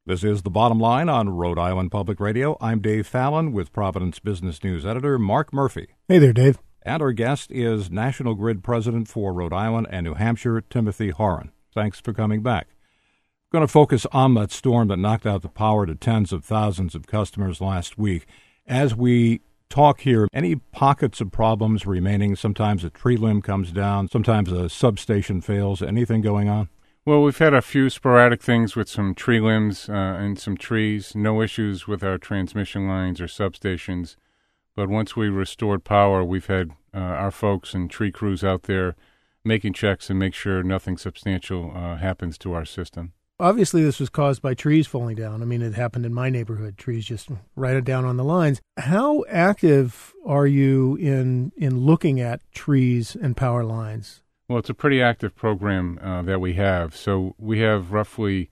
This is The Bottom Line on Rhode Island Public Radio. I'm Dave Fallon with Providence Business News editor Mark Murphy. Hey there, Dave. And our guest is National Grid President for Rhode Island and New Hampshire, Timothy Horan. Thanks for coming back. I'm going to focus on that storm that knocked out the power to tens of thousands of customers last week. As we talk here, any pockets of problems remaining? Sometimes a tree limb comes down, sometimes a substation fails. Anything going on? Well, we've had a few sporadic things with some tree limbs and some trees. No issues with our transmission lines or substations. But once we restored power, we've had our folks and tree crews out there making checks and make sure nothing substantial happens to our system. Obviously, this was caused by trees falling down. I mean, it happened in my neighborhood. Trees just right down on the lines. How active are you in looking at trees and power lines? Well, it's a pretty active program that we have. So we have roughly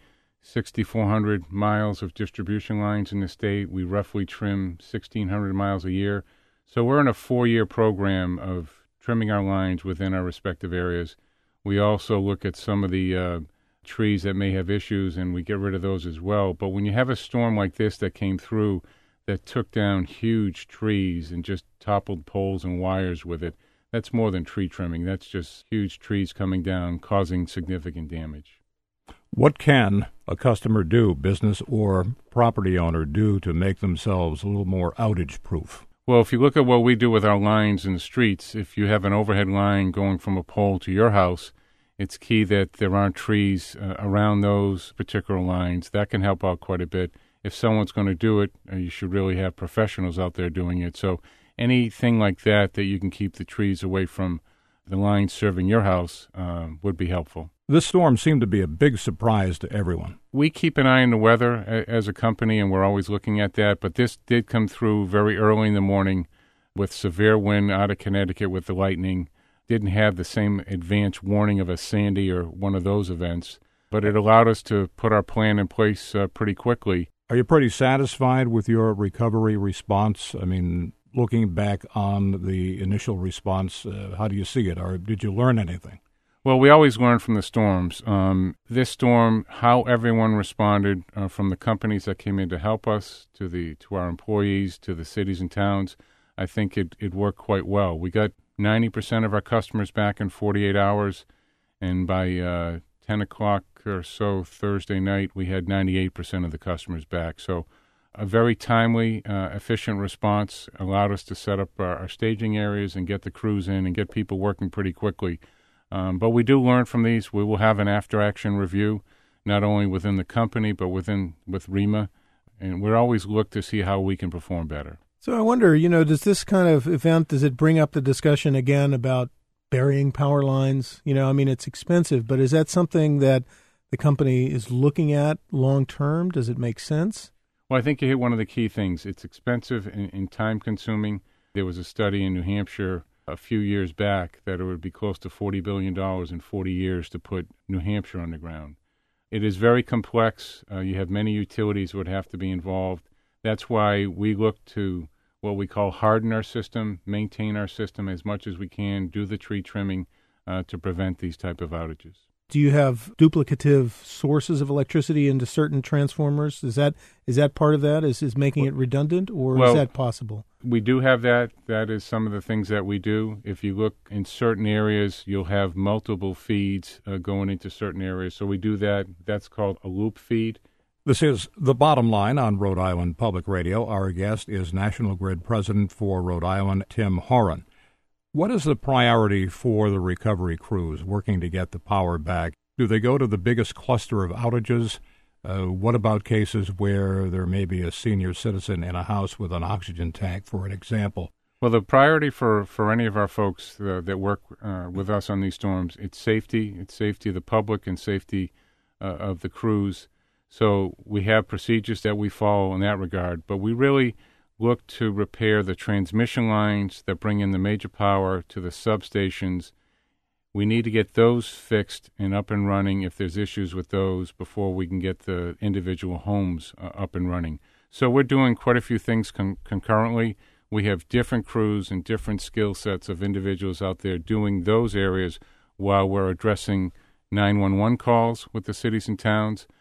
6,400 miles of distribution lines in the state. We roughly trim 1,600 miles a year. So we're in a 4-year program of trimming our lines within our respective areas. We also look at some of the trees that may have issues, and we get rid of those as well. But when you have a storm like this that came through that took down huge trees and just toppled poles and wires with it, that's more than tree trimming. That's just huge trees coming down, causing significant damage. What can a customer do, business or property owner, do to make themselves a little more outage-proof? Well, if you look at what we do with our lines in the streets, if you have an overhead line going from a pole to your house, it's key that there aren't trees around those particular lines. That can help out quite a bit. If someone's going to do it, you should really have professionals out there doing it. So anything like that you can keep the trees away from the lines serving your house would be helpful. This storm seemed to be a big surprise to everyone. We keep an eye on the weather as a company, and we're always looking at that. But this did come through very early in the morning with severe wind out of Connecticut with the lightning. Didn't have the same advance warning of a Sandy or one of those events, but it allowed us to put our plan in place pretty quickly. Are you pretty satisfied with your recovery response? I mean, looking back on the initial response, how do you see it, or did you learn anything? Well, we always learn from the storms. This storm, how everyone responded, from the companies that came in to help us, to our employees, to the cities and towns, I think it worked quite well. We got 90% of our customers back in 48 hours, and by 10 o'clock or so Thursday night, we had 98% of the customers back. So a very timely, efficient response allowed us to set up our staging areas and get the crews in and get people working pretty quickly. But we do learn from these. We will have an after-action review, not only within the company, but with REMA, and we'll always look to see how we can perform better. So I wonder, does this kind of event, does it bring up the discussion again about burying power lines? It's expensive, but is that something that the company is looking at long-term? Does it make sense? Well, I think you hit one of the key things. It's expensive and time-consuming. There was a study in New Hampshire a few years back that it would be close to $40 billion in 40 years to put New Hampshire underground. It is very complex. You have many utilities that would have to be involved. That's why we look to what we call harden our system, maintain our system as much as we can, do the tree trimming to prevent these type of outages. Do you have duplicative sources of electricity into certain transformers? Is that part of that? Is making it redundant, or is that possible? We do have that. That is some of the things that we do. If you look in certain areas, you'll have multiple feeds going into certain areas. So we do that. That's called a loop feed. This is The Bottom Line on Rhode Island Public Radio. Our guest is National Grid President for Rhode Island, Tim Horan. What is the priority for the recovery crews working to get the power back? Do they go to the biggest cluster of outages? What about cases where there may be a senior citizen in a house with an oxygen tank, for an example? Well, the priority for any of our folks that work with us on these storms, it's safety. It's safety of the public and safety of the crews. So we have procedures that we follow in that regard, but we really look to repair the transmission lines that bring in the major power to the substations. We need to get those fixed and up and running if there's issues with those before we can get the individual homes up and running. So we're doing quite a few things concurrently. We have different crews and different skill sets of individuals out there doing those areas while we're addressing 911 calls with the cities and towns.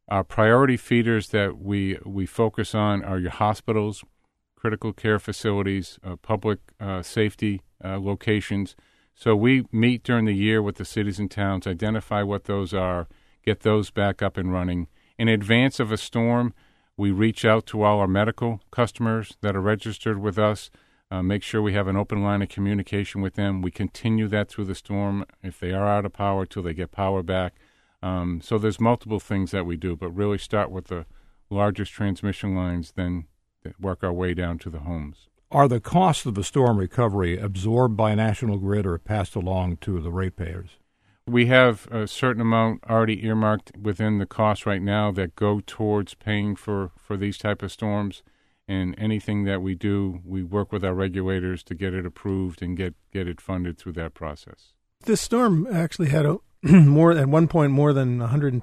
Our priority feeders that we focus on are your hospitals, critical care facilities, public safety locations. So we meet during the year with the cities and towns, identify what those are, get those back up and running. In advance of a storm, we reach out to all our medical customers that are registered with us, make sure we have an open line of communication with them. We continue that through the storm if they are out of power till they get power back. So there's multiple things that we do, but really start with the largest transmission lines, then work our way down to the homes. Are the costs of the storm recovery absorbed by National Grid or passed along to the ratepayers? We have a certain amount already earmarked within the cost right now that go towards paying for these type of storms. And anything that we do, we work with our regulators to get it approved and get it funded through that process. This storm actually had at one point more than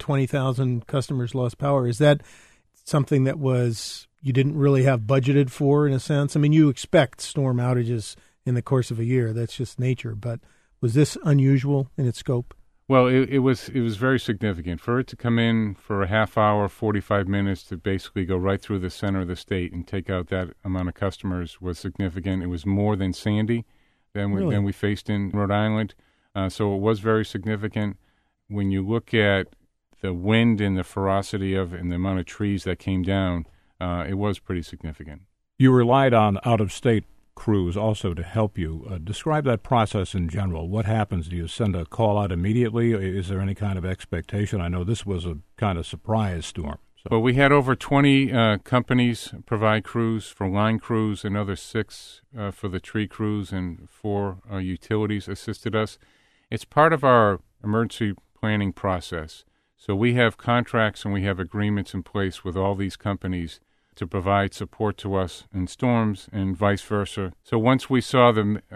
120,000 customers lost power. Is that something that you didn't really have budgeted for, in a sense? I mean, you expect storm outages in the course of a year. That's just nature. But was this unusual in its scope? Well, it was very significant. For it to come in for a half hour, 45 minutes, to basically go right through the center of the state and take out that amount of customers was significant. It was more than Sandy than we faced in Rhode Island. So it was very significant. When you look at the wind and the ferocity and the amount of trees that came down, it was pretty significant. You relied on out-of-state crews also to help you. Describe that process in general. What happens? Do you send a call out immediately? Is there any kind of expectation? I know this was a kind of surprise storm. Well, we had over 20 companies provide crews for line crews, another 6 for the tree crews, and 4 utilities assisted us. It's part of our emergency planning process. So we have contracts and we have agreements in place with all these companies to provide support to us in storms and vice versa. So once we saw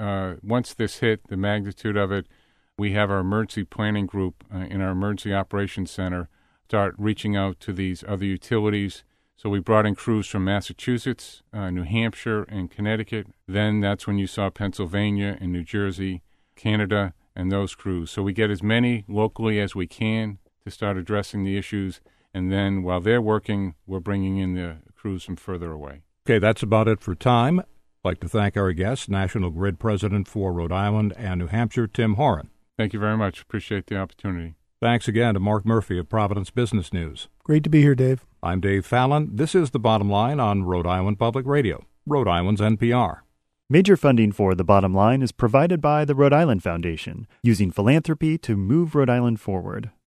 once this hit, the magnitude of it, we have our emergency planning group in our emergency operations center start reaching out to these other utilities. So we brought in crews from Massachusetts, New Hampshire, and Connecticut. Then that's when you saw Pennsylvania and New Jersey, Canada, and those crews. So we get as many locally as we can to start addressing the issues. And then while they're working, we're bringing in the crews from further away. Okay, that's about it for time. I'd like to thank our guest, National Grid President for Rhode Island and New Hampshire, Tim Horan. Thank you very much. Appreciate the opportunity. Thanks again to Mark Murphy of Providence Business News. Great to be here, Dave. I'm Dave Fallon. This is The Bottom Line on Rhode Island Public Radio, Rhode Island's NPR. Major funding for The Bottom Line is provided by the Rhode Island Foundation, using philanthropy to move Rhode Island forward.